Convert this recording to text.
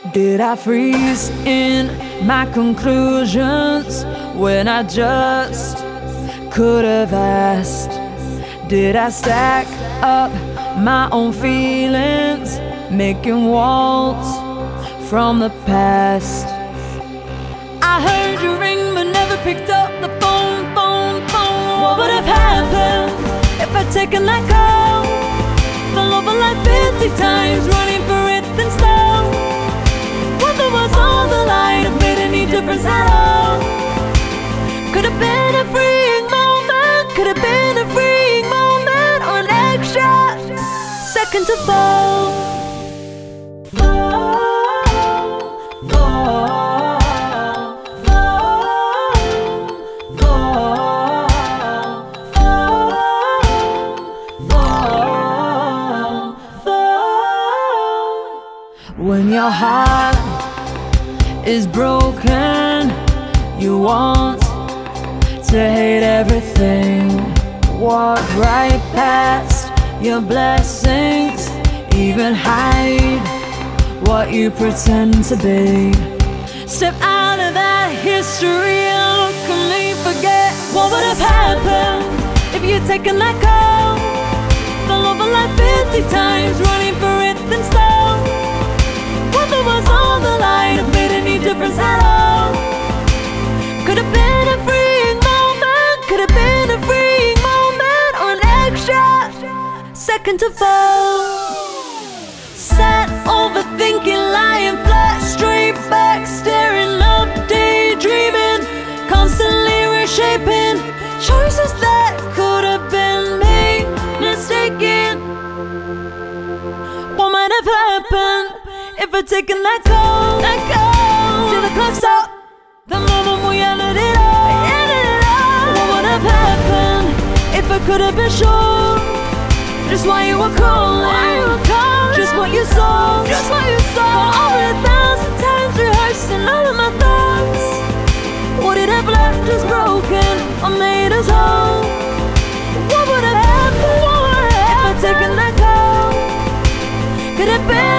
Did I freeze in my conclusions when I just could have asked? Did I stack up my own feelings, making walls from the past? I heard you ring but never picked up the phone. What would have happened if I'd taken that call? Fell over like 50 times, running for it then stopped. Wonder what's on the line, have made any difference at all? Could have been a freeing moment, could have been a freeing moment, or an extra second to fall. When your heart is broken, you want to hate everything. Walk right past your blessings, even hide what you pretend to be. Step out of that history and look at me, forget what would have happened if you'd taken that call. Fell over like 50 times, running for it then stopped. Wonder what's on the line, have made any difference at all? Could have been a freeing moment, could have been a freeing moment, or an extra second to fall. Sat overthinking, lying flat, straight back, staring up, daydreaming, constantly reshaping choices that could have been made, mistaken. What might have happened if I'd taken that call? Till the clock stopped, the moment we ended it all. What would have happened if I could have been sure just why you were calling, just what you saw, For over 1,000 times rehearsing all of my thoughts, would it have left us broken or made us whole? What would have happened if I'd taken that call? Could have been